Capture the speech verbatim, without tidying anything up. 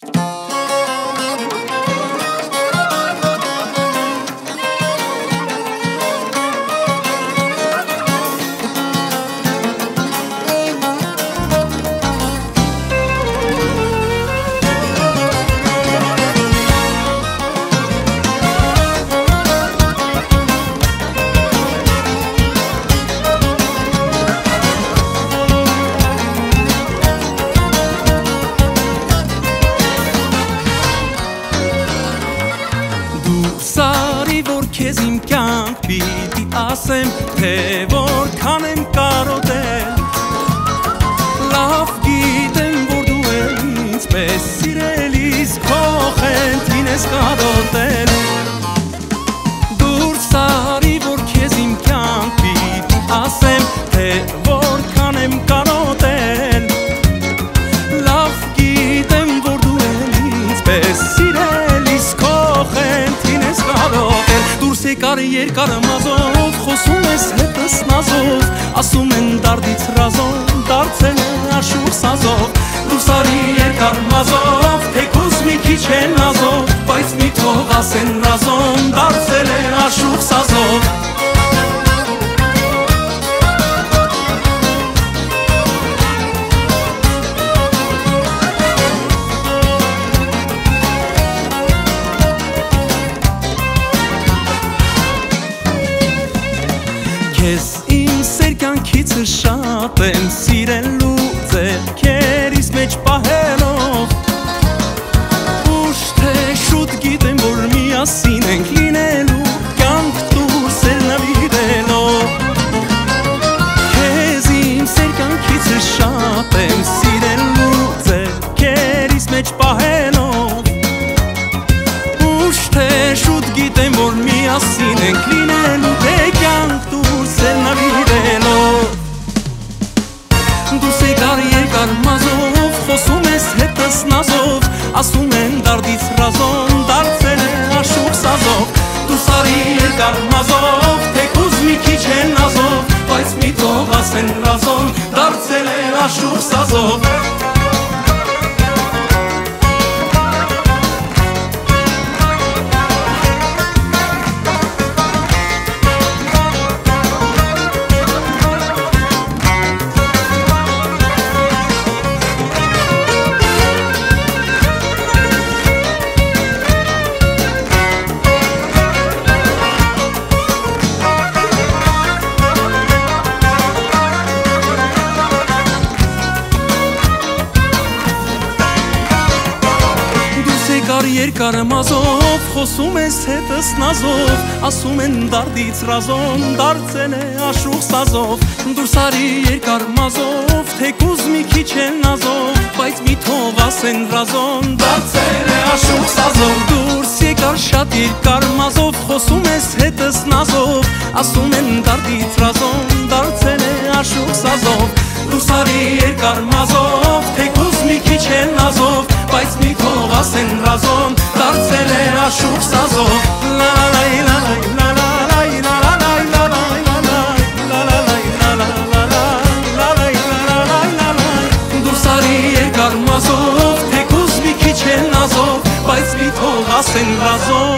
Քեզ իմ կյանք պիտի ասեմ, թե որքան եմ կարոտել։ Լավ գիտեմ, որ դու էլ ինձ պես սիրելիս քո խենթին ես կարոտել։ Դուրս արի, որ քեզ իմ կյանք պիտի ասեմ, թե որքան եմ կարոտել։ Լավ գիտեմ, որ դու էլ ինձ պես սիրելիս քո խենթին ես կարոտել։ Դուրս եկար երկար մազով, խոսում ես հետս նազով, ասում են դարդից ռազով, դարձել է աշուղ սազով։ Դուրս արի երկար մազով, թեկուզ մի քիչ է նազով, բայց մի թող ասեն ռազով, դարձել է աշուղ սազով։ Քեզ իմ սերկյանքիցը շատ եմ սիրելու, ձեռքերիս մեջ պահելով, ուշ թե շուտ գիտեմ, որ միասին ենք լինելու, կյանք դուրս էլ նվիրելով։ Քեզ իմ սերկյանքիցը շատ եմ սիրելու, ձեռքերիս մեջ պահելով, ուշ թե շուտ գիտեմ, որ միասին ենք լինելու, թե կյանք դուրս էլ նվիրելով։ Դուրս եկար երկար մազով, խոսում ես հետս նազով, ասում են դարդից ռազով, դարձել է աշուղ սազով։ Դուրս արի երկար մազով, թեկուզ մի քիչ է նազով, բայց մի թող ասեն ռազով, դարձել է աշուղ սազով։ Երկար մազով, խոսում ես հետս նազով, ասում են դարդից ռազով, դարձել է աշուղ սազով։ Դուրս արի երկար մազով, թեկուզ մի քիչ է նազով, բայց մի թող ասեն ռազով, դարձել է աշուղ սազով։ Դուրս եկար շատ երկար մազով, խոսում ես հետս նազով, ասում են դարդից ռազով, դարձել է աշուղ սազով։ Դուրս արի երկար մազով, թեկուզ մի քիչ է նազով, բայց մի թող ասեն ռազով, դարձել է աշուղ սազով։ Լա լա լայ լա լայ լա լա լայ լա լա լայ լա լայ լա լա լայ լա լա լայ լա լա։ Դուրս արի երկար մազով, թեկուզ մի քիչ է նազով, բայց մի թող ասեն ռազով,